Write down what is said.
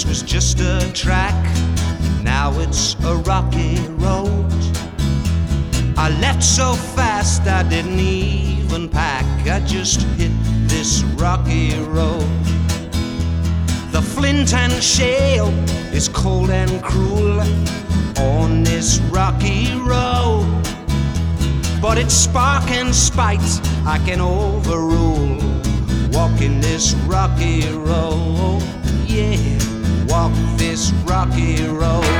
This was just a track, now it's a rocky road. I left so fast I didn't even pack, I just hit this rocky road. The flint and shale is cold and cruel on this rocky road, but it's spark and spite I can overrule. Walking this rocky road, yeah, walk this rocky road.